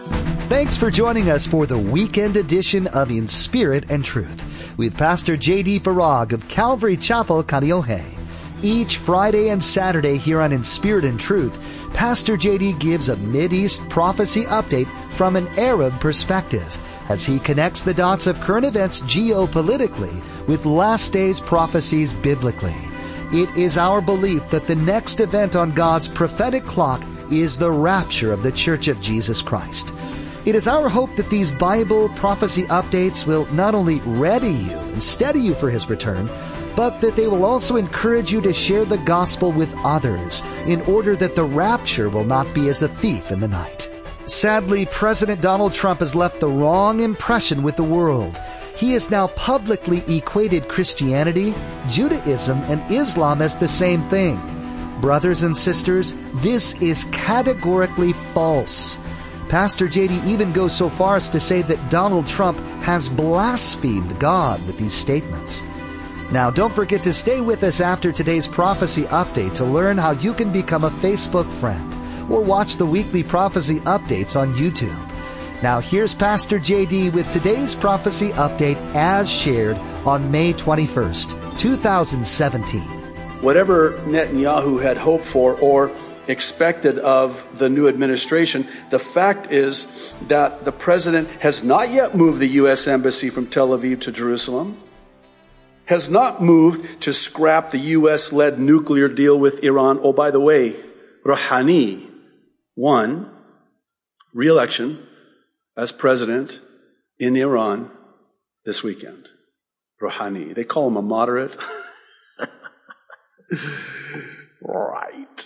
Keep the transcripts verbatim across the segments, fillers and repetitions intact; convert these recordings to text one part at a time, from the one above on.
Thanks for joining us for the weekend edition of In Spirit and Truth with Pastor J D Farag of Calvary Chapel, Kaneohe. Each Friday and Saturday here on In Spirit and Truth, Pastor J D gives a Mideast prophecy update from an Arab perspective as he connects the dots of current events geopolitically with last days prophecies biblically. It is our belief that the next event on God's prophetic clock is the rapture of the Church of Jesus Christ. It is our hope that these Bible prophecy updates will not only ready you and steady you for His return, but that they will also encourage you to share the gospel with others in order that the rapture will not be as a thief in the night. Sadly, President Donald Trump has left the wrong impression with the world. He has now publicly equated Christianity, Judaism, and Islam as the same thing. Brothers and sisters, this is categorically false. Pastor J D even goes so far as to say that Donald Trump has blasphemed God with these statements. Now, don't forget to stay with us after today's prophecy update to learn how you can become a Facebook friend or watch the weekly prophecy updates on YouTube. Now, here's Pastor J D with today's prophecy update as shared on May twenty-first, twenty seventeen. Whatever Netanyahu had hoped for or expected of the new administration, the fact is that the president has not yet moved the U S embassy from Tel Aviv to Jerusalem, has not moved to scrap the U S-led nuclear deal with Iran. Oh, by the way, Rouhani won re-election as president in Iran this weekend. Rouhani. They call him a moderate. Right.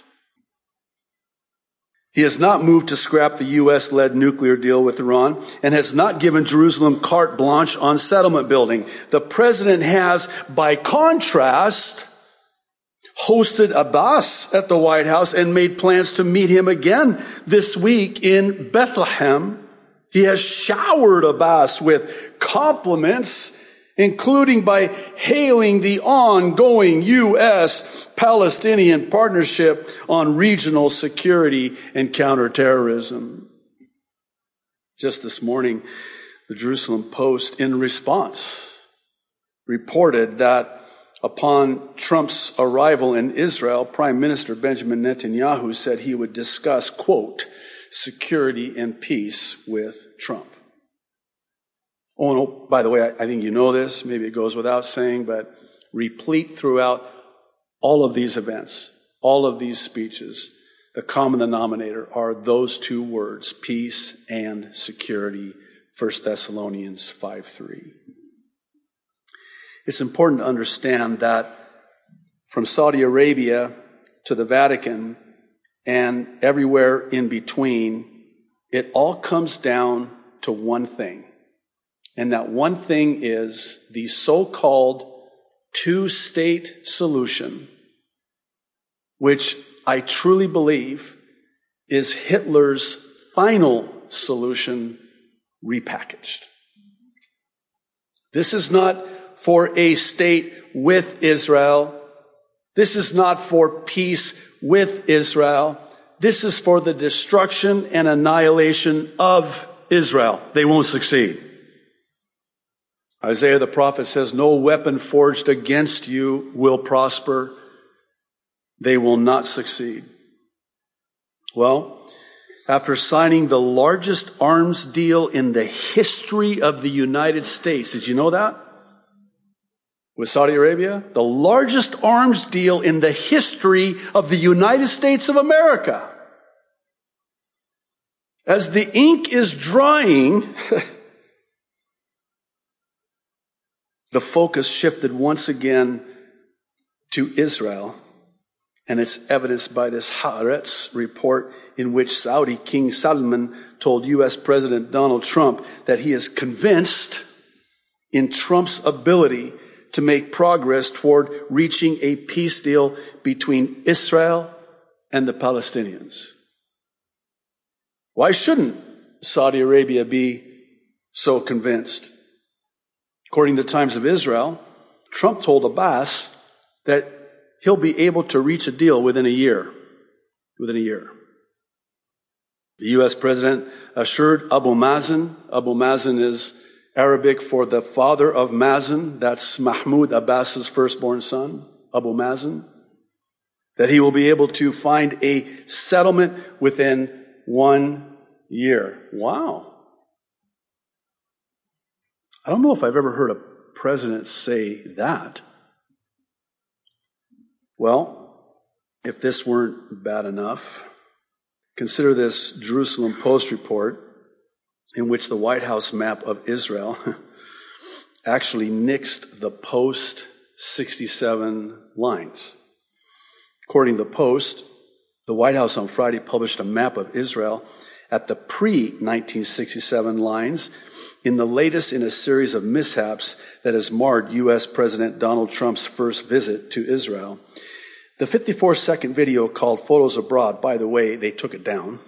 He has not moved to scrap the U S-led nuclear deal with Iran and has not given Jerusalem carte blanche on settlement building. The president has, by contrast, hosted Abbas at the White House and made plans to meet him again this week in Bethlehem. He has showered Abbas with compliments, including by hailing the ongoing U S-Palestinian partnership on regional security and counterterrorism. Just this morning, the Jerusalem Post, in response, reported that upon Trump's arrival in Israel, Prime Minister Benjamin Netanyahu said he would discuss, quote, security and peace with Trump. Oh, no, by the way, I, I think you know this, maybe it goes without saying, but replete throughout all of these events, all of these speeches, the common denominator are those two words, peace and security, First Thessalonians five three. It's important to understand that from Saudi Arabia to the Vatican and everywhere in between, it all comes down to one thing. And that one thing is the so-called two-state solution, which I truly believe is Hitler's final solution repackaged. This is not for a state with Israel. This is not for peace with Israel. This is for the destruction and annihilation of Israel. They won't succeed. Isaiah the prophet says, no weapon forged against you will prosper. They will not succeed. Well, after signing the largest arms deal in the history of the United States, did you know that? With Saudi Arabia, the largest arms deal in the history of the United States of America. As the ink is drying, the focus shifted once again to Israel, and it's evidenced by this Haaretz report in which Saudi King Salman told U S President Donald Trump that he is convinced in Trump's ability to make progress toward reaching a peace deal between Israel and the Palestinians. Why shouldn't Saudi Arabia be so convinced? According to the Times of Israel, Trump told Abbas that he'll be able to reach a deal within a year. Within a year. The U S president assured Abu Mazen, Abu Mazen is Arabic for the father of Mazen, that's Mahmoud Abbas's firstborn son, Abu Mazen, that he will be able to find a settlement within one year. Wow. I don't know if I've ever heard a president say that. Well, if this weren't bad enough, consider this Jerusalem Post report in which the White House map of Israel actually nixed the post sixty-seven lines. According to the Post, the White House on Friday published a map of Israel at the pre-nineteen sixty-seven lines in the latest in a series of mishaps that has marred U S President Donald Trump's first visit to Israel. The fifty-four second video called Photos Abroad, by the way, they took it down.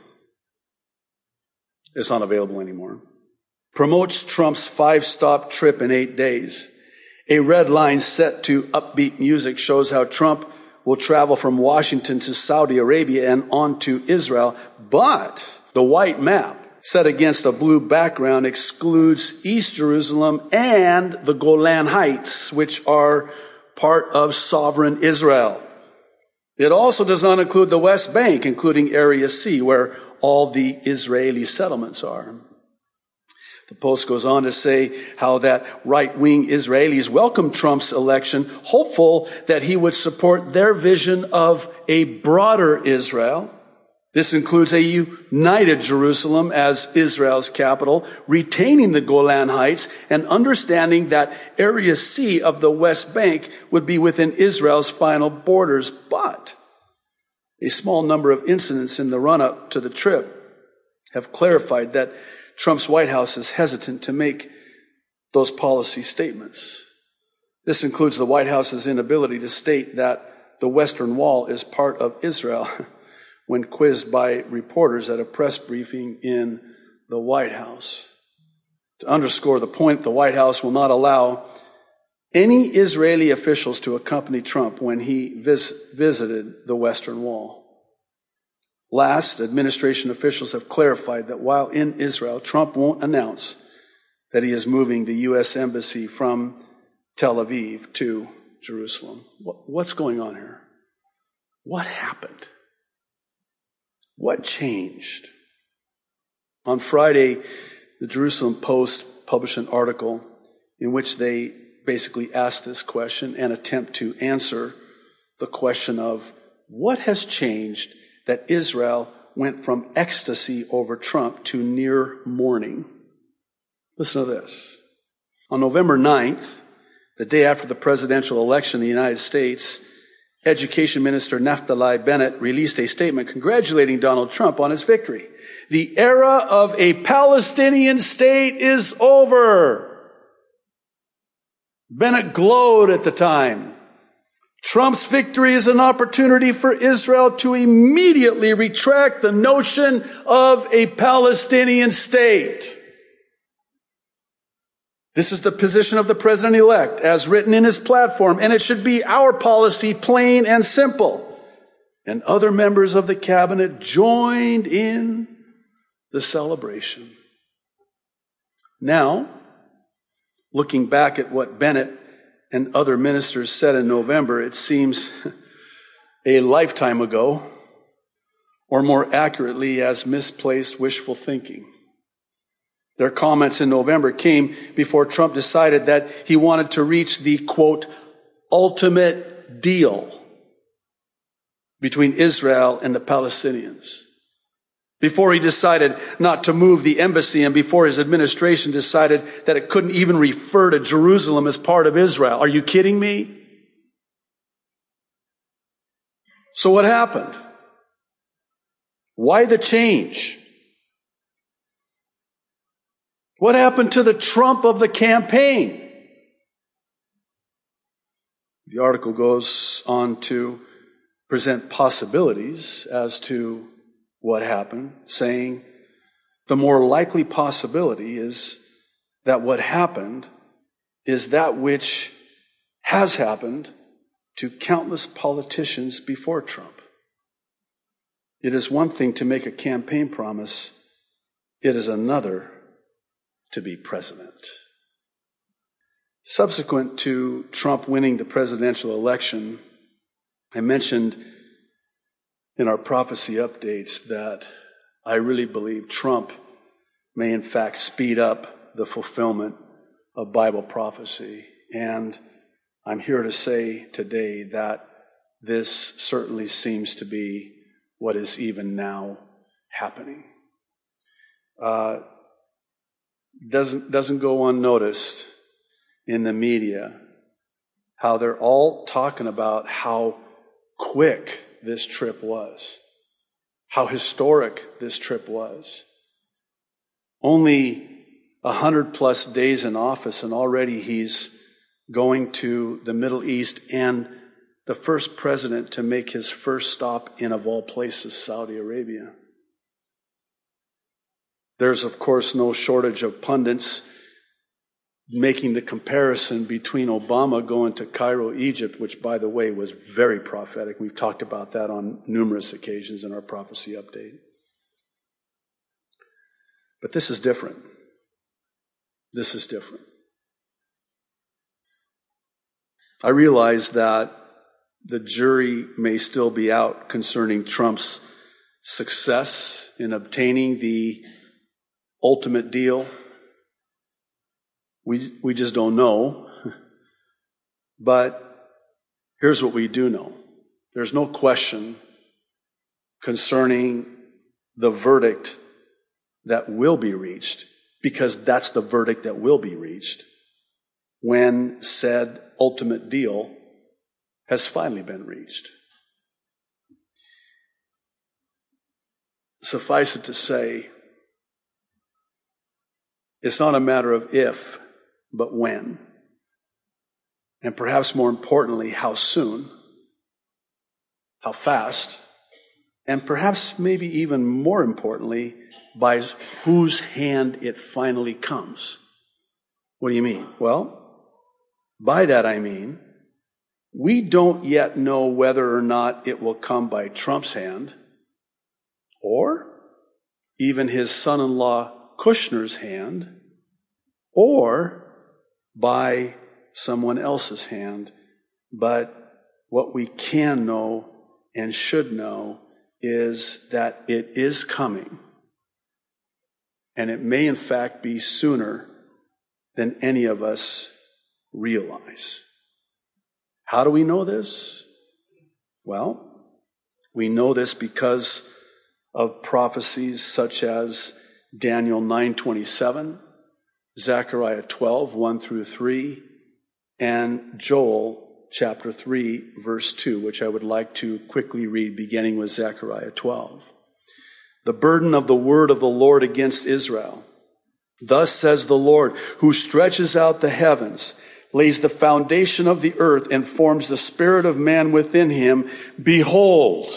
It's not available anymore. Promotes Trump's five-stop trip in eight days. A red line set to upbeat music shows how Trump will travel from Washington to Saudi Arabia and on to Israel, but the white map set against a blue background excludes East Jerusalem and the Golan Heights, which are part of sovereign Israel. It also does not include the West Bank, including Area C, where all the Israeli settlements are. The Post goes on to say how that right-wing Israelis welcomed Trump's election, hopeful that he would support their vision of a broader Israel. This includes a united Jerusalem as Israel's capital, retaining the Golan Heights, and understanding that Area C of the West Bank would be within Israel's final borders. But a small number of incidents in the run-up to the trip have clarified that Trump's White House is hesitant to make those policy statements. This includes the White House's inability to state that the Western Wall is part of Israel when quizzed by reporters at a press briefing in the White House. To underscore the point, the White House will not allow any Israeli officials to accompany Trump when he vis- visited the Western Wall. Last, administration officials have clarified that while in Israel, Trump won't announce that he is moving the U S embassy from Tel Aviv to Jerusalem. What's going on here? What happened? What changed? On Friday, the Jerusalem Post published an article in which they basically asked this question and attempt to answer the question of what has changed that Israel went from ecstasy over Trump to near mourning. Listen to this. On November ninth, the day after the presidential election in the United States, Education Minister Naftali Bennett released a statement congratulating Donald Trump on his victory. The era of a Palestinian state is over. Bennett glowed at the time. Trump's victory is an opportunity for Israel to immediately retract the notion of a Palestinian state. This is the position of the president-elect as written in his platform, and it should be our policy, plain and simple. And other members of the cabinet joined in the celebration. Now, looking back at what Bennett and other ministers said in November, it seems a lifetime ago, or more accurately, as misplaced wishful thinking. Their comments in November came before Trump decided that he wanted to reach the, quote, ultimate deal between Israel and the Palestinians. Before he decided not to move the embassy, and before his administration decided that it couldn't even refer to Jerusalem as part of Israel. Are you kidding me? So what happened? Why the change? What happened to the Trump of the campaign? The article goes on to present possibilities as to what happened, saying the more likely possibility is that what happened is that which has happened to countless politicians before Trump. It is one thing to make a campaign promise. It is another to be president. Subsequent to Trump winning the presidential election, I mentioned in our prophecy updates that I really believe Trump may in fact speed up the fulfillment of Bible prophecy. And I'm here to say today that this certainly seems to be what is even now happening. Uh, doesn't, doesn't go unnoticed in the media how they're all talking about how quick this trip was, how historic this trip was. Only a hundred plus days in office, and already he's going to the Middle East and the first president to make his first stop in, of all places, Saudi Arabia. There's, of course, no shortage of pundits making the comparison between Obama going to Cairo, Egypt, which, by the way, was very prophetic. We've talked about that on numerous occasions in our prophecy update. But this is different. This is different. I realize that the jury may still be out concerning Trump's success in obtaining the ultimate deal. We, we just don't know. But here's what we do know. There's no question concerning the verdict that will be reached, because that's the verdict that will be reached when said ultimate deal has finally been reached. Suffice it to say, it's not a matter of if, but when. And perhaps more importantly, how soon, how fast, and perhaps maybe even more importantly, by whose hand it finally comes. What do you mean? Well, by that I mean, we don't yet know whether or not it will come by Trump's hand, or even his son-in-law Kushner's hand, or by someone else's hand. But what we can know and should know is that it is coming. And it may in fact be sooner than any of us realize. How do we know this? Well, we know this because of prophecies such as Daniel nine twenty-seven, Zechariah twelve, one through three, and Joel chapter three, verse two, which I would like to quickly read, beginning with Zechariah twelve. The burden of the word of the Lord against Israel. Thus says the Lord, who stretches out the heavens, lays the foundation of the earth, and forms the spirit of man within him. Behold,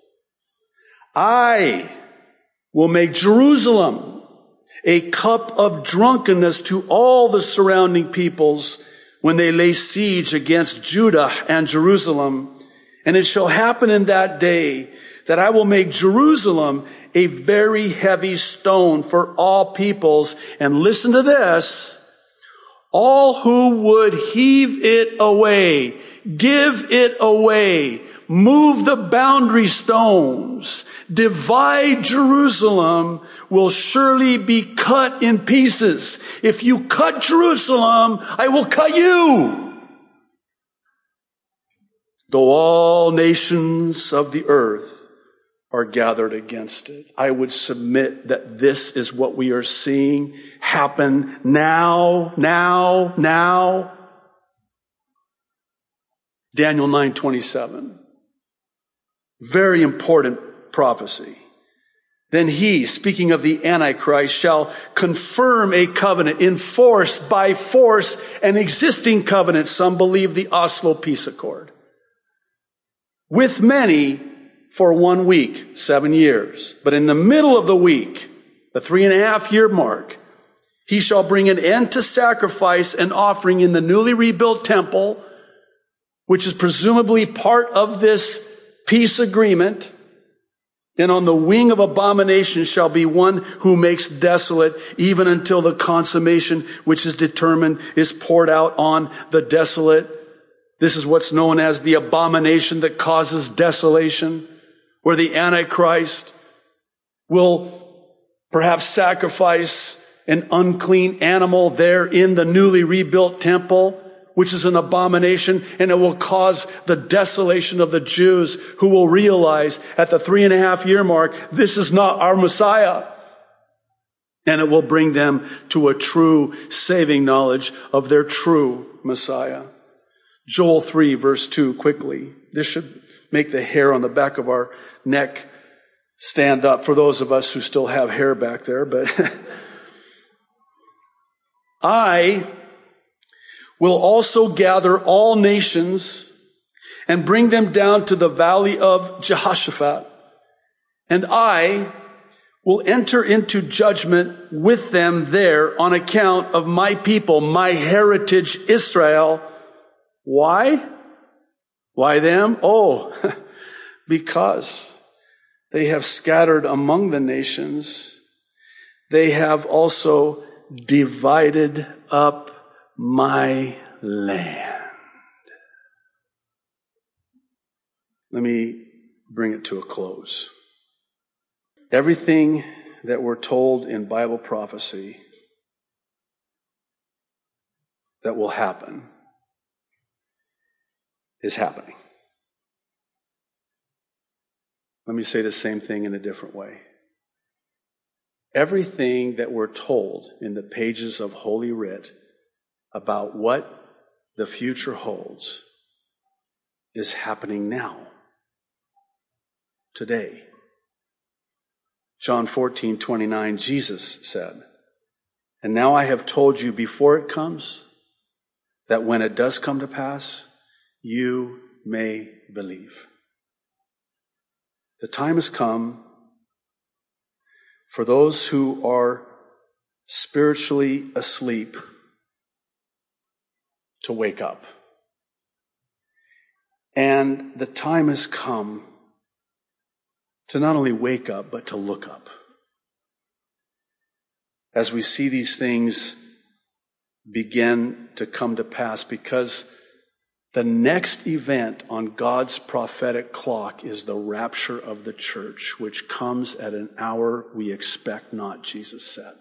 I will make Jerusalem a cup of drunkenness to all the surrounding peoples when they lay siege against Judah and Jerusalem. And it shall happen in that day that I will make Jerusalem a very heavy stone for all peoples. And listen to this. All who would heave it away, give it away, move the boundary stones, divide Jerusalem, will surely be cut in pieces. If you cut Jerusalem, I will cut you. Though all nations of the earth are gathered against it. I would submit that this is what we are seeing happen now, now, now. Daniel nine twenty-seven. Very important prophecy. Then he, speaking of the Antichrist, shall confirm a covenant, enforce by force an existing covenant. Some believe the Oslo Peace Accord. With many, for one week, seven years. But in the middle of the week, the three and a half year mark, he shall bring an end to sacrifice and offering in the newly rebuilt temple, which is presumably part of this peace agreement. And on the wing of abomination shall be one who makes desolate, even until the consummation which is determined is poured out on the desolate. This is what's known as the abomination that causes desolation, where the Antichrist will perhaps sacrifice an unclean animal there in the newly rebuilt temple, which is an abomination, and it will cause the desolation of the Jews, who will realize at the three and a half year mark, this is not our Messiah. And it will bring them to a true saving knowledge of their true Messiah. Joel three, verse two, quickly. This should make the hair on the back of our neck stand up for those of us who still have hair back there. But I will also gather all nations and bring them down to the valley of Jehoshaphat. And I will enter into judgment with them there on account of my people, my heritage Israel. Why? Why them? Oh, because they have scattered among the nations. They have also divided up my land. Let me bring it to a close. Everything that we're told in Bible prophecy that will happen is happening. Let me say the same thing in a different way. Everything that we're told in the pages of Holy Writ about what the future holds is happening now, today. John fourteen twenty-nine, Jesus said, "And now I have told you before it comes, that when it does come to pass, you may believe." The time has come for those who are spiritually asleep to wake up. And the time has come to not only wake up, but to look up. As we see these things begin to come to pass, because the next event on God's prophetic clock is the rapture of the church, which comes at an hour we expect not, Jesus said.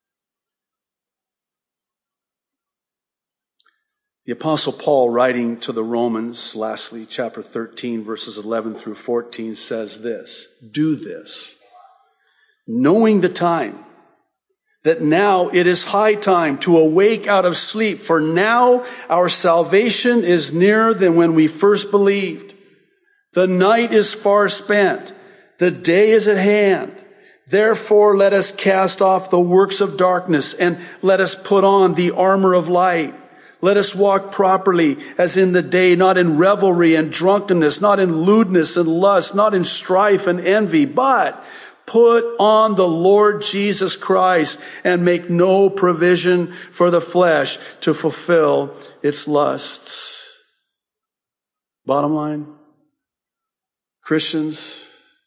The Apostle Paul, writing to the Romans, lastly, chapter thirteen, verses eleven through fourteen, says this: "Do this, knowing the time, that now it is high time to awake out of sleep, for now our salvation is nearer than when we first believed. The night is far spent, the day is at hand. Therefore let us cast off the works of darkness, and let us put on the armor of light. Let us walk properly as in the day, not in revelry and drunkenness, not in lewdness and lust, not in strife and envy, but put on the Lord Jesus Christ, and make no provision for the flesh to fulfill its lusts." Bottom line, Christians,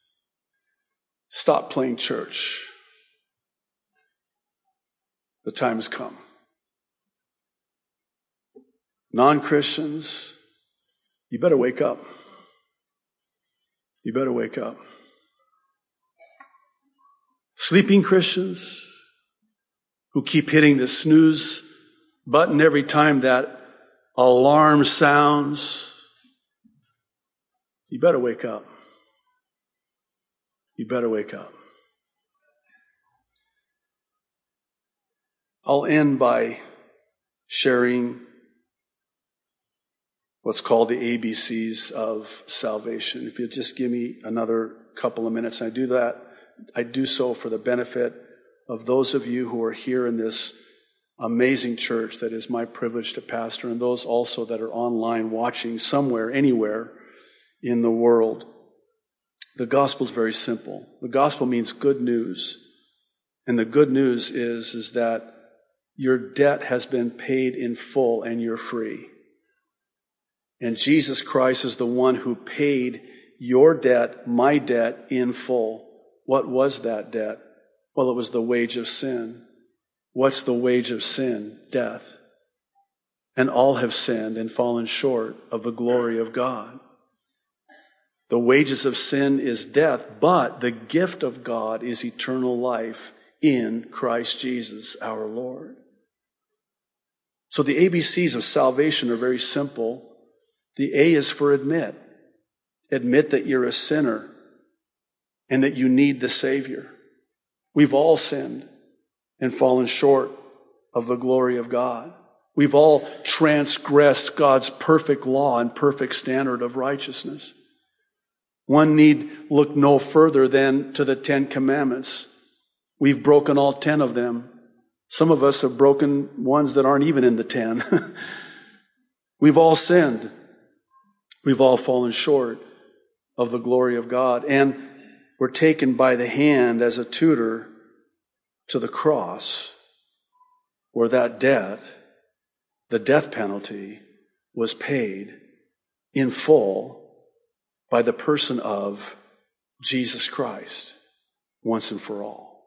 stop playing church. The time has come. Non-Christians, you better wake up. You better wake up. Sleeping Christians who keep hitting the snooze button every time that alarm sounds, you better wake up. You better wake up. I'll end by sharing what's called the A B Cs of salvation. If you'll just give me another couple of minutes, and I do that, I do so for the benefit of those of you who are here in this amazing church that is my privilege to pastor, and those also that are online watching somewhere, anywhere in the world. The gospel is very simple. The gospel means good news. And the good news is, is that your debt has been paid in full and you're free. And Jesus Christ is the one who paid your debt, my debt, in full. What was that debt? Well, it was the wage of sin. What's the wage of sin? Death. And all have sinned and fallen short of the glory of God. The wages of sin is death, but the gift of God is eternal life in Christ Jesus our Lord. So the A B Cs of salvation are very simple. The A is for admit. Admit that you're a sinner and that you need the Savior. We've all sinned and fallen short of the glory of God. We've all transgressed God's perfect law and perfect standard of righteousness. One need look no further than to the Ten Commandments. We've broken all ten of them. Some of us have broken ones that aren't even in the ten. We've all sinned. We've all fallen short of the glory of God. And we're taken by the hand as a tutor to the cross, where that debt, the death penalty, was paid in full by the person of Jesus Christ, once and for all.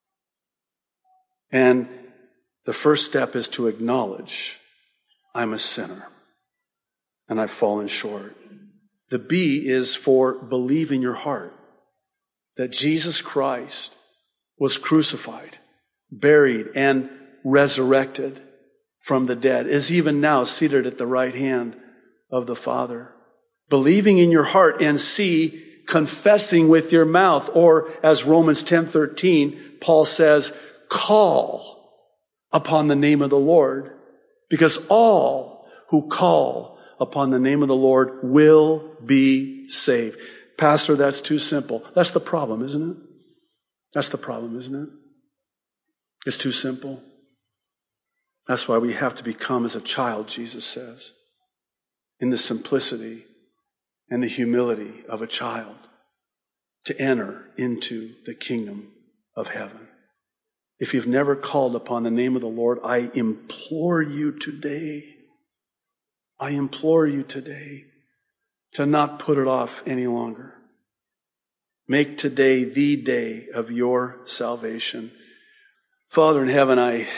And the first step is to acknowledge, I'm a sinner and I've fallen short. The B is for believe in your heart that Jesus Christ was crucified, buried, and resurrected from the dead, is even now seated at the right hand of the Father. Believing in your heart, and C, confessing with your mouth, or as Romans ten thirteen, Paul says, call upon the name of the Lord, because all who call upon the name of the Lord will be saved. Pastor, that's too simple. That's the problem, isn't it? That's the problem, isn't it? It's too simple. That's why we have to become as a child, Jesus says, in the simplicity and the humility of a child, to enter into the kingdom of heaven. If you've never called upon the name of the Lord, I implore you today, I implore you today to not put it off any longer. Make today the day of your salvation. Father in heaven, I,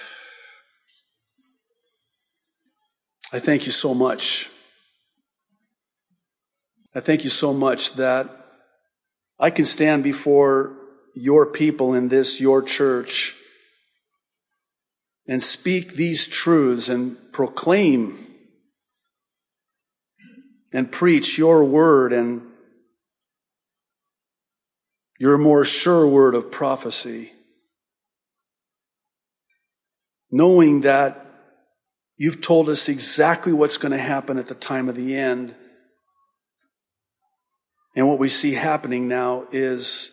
I thank you so much. I thank you so much that I can stand before your people in this, your church, and speak these truths and proclaim and preach your word and your more sure word of prophecy, knowing that you've told us exactly what's going to happen at the time of the end. And what we see happening now is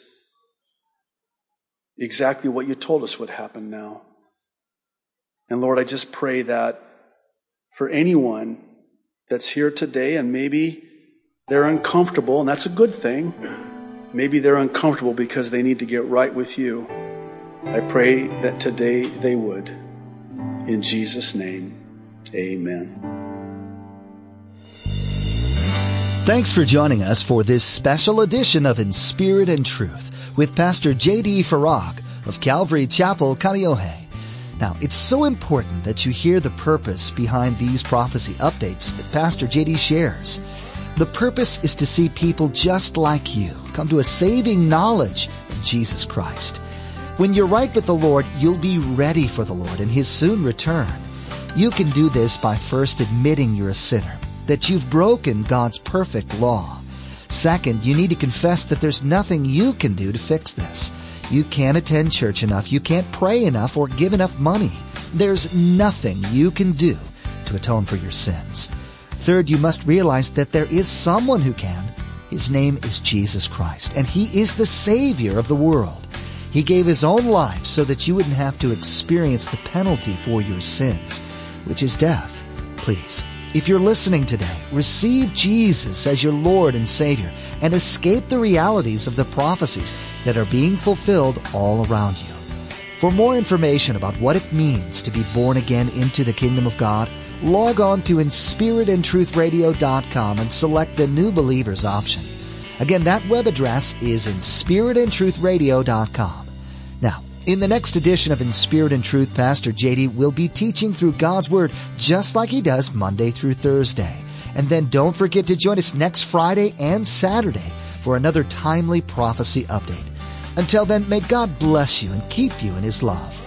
exactly what you told us would happen now. And Lord, I just pray that for anyone that's here today, and maybe they're uncomfortable, and that's a good thing. Maybe they're uncomfortable because they need to get right with you. I pray that today they would. In Jesus' name, amen. Thanks for joining us for this special edition of In Spirit and Truth with Pastor J D Farag of Calvary Chapel, Kaneohe. Now, it's so important that you hear the purpose behind these prophecy updates that Pastor J D shares. The purpose is to see people just like you come to a saving knowledge of Jesus Christ. When you're right with the Lord, you'll be ready for the Lord and His soon return. You can do this by first admitting you're a sinner, that you've broken God's perfect law. Second, you need to confess that there's nothing you can do to fix this. You can't attend church enough, you can't pray enough, or give enough money. There's nothing you can do to atone for your sins. Third, you must realize that there is someone who can. His name is Jesus Christ, and He is the Savior of the world. He gave His own life so that you wouldn't have to experience the penalty for your sins, which is death. Please, if you're listening today, receive Jesus as your Lord and Savior and escape the realities of the prophecies that are being fulfilled all around you. For more information about what it means to be born again into the kingdom of God, log on to in spirit and truth radio dot com and select the New Believers option. Again, that web address is in spirit and truth radio dot com. Now, in the next edition of In Spirit and Truth, Pastor J D will be teaching through God's Word just like he does Monday through Thursday. And then don't forget to join us next Friday and Saturday for another timely prophecy update. Until then, may God bless you and keep you in his love.